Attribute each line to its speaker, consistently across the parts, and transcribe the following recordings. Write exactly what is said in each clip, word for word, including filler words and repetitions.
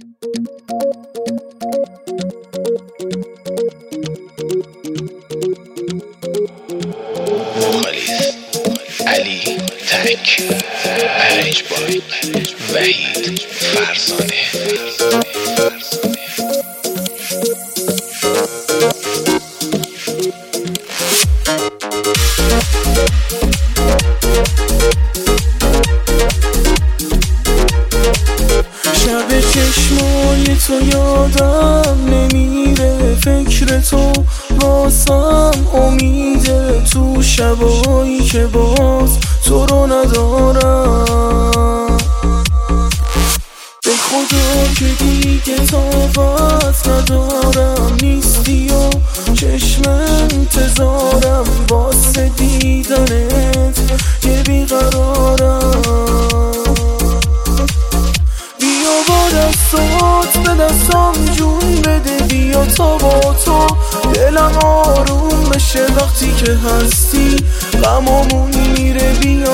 Speaker 1: علی تک پنج بار وحید فرزانه.
Speaker 2: شب چشمای تو یادم نمیره، فکر تو واسم امیده، تو شبایی که باز تو رو ندارم. به خدا که دیگه طاقت ندارم، نیستی و چشم انتظارم، واسه دیدنت یه بیقرارم. بیا با دستات به دستم جون بده، بیا تا با تو دلم آروم بشه، وقتی که هستی غمامون میره. بیا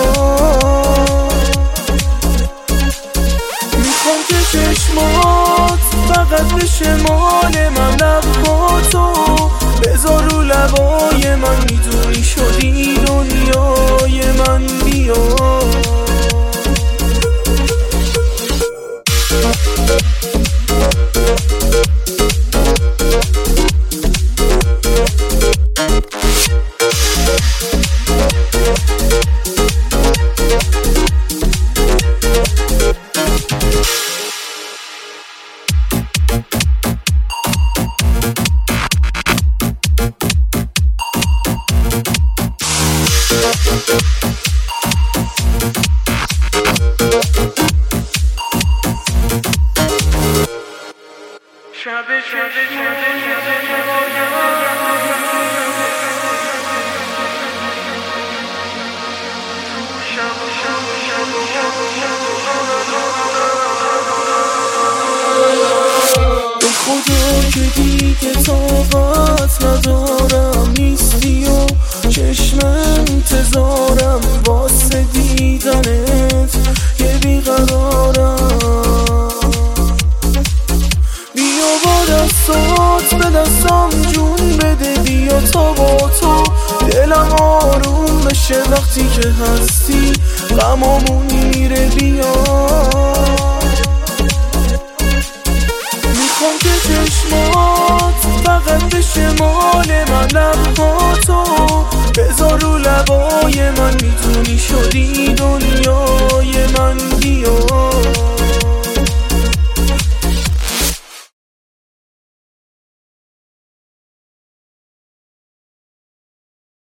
Speaker 2: میخوام که چشمات فقط بشه مال من، لبهاتو بذار رو لبای من، میدونی شدی دنیای من. بیا به خدا که دیگه طاقت ندارم، نیستی و چشم انتظارم، واسه دیدنت یه بیقرارم. بیا با دستات به دستم جون بده، بیا تا با تو دلم آروم بشه، وقتی که هستی غمامون میره. بیا میخوام که چشمات فقط بشه مال من، لبهاتو بذار رو لبای من، میدونی شدی دنیای من. بیا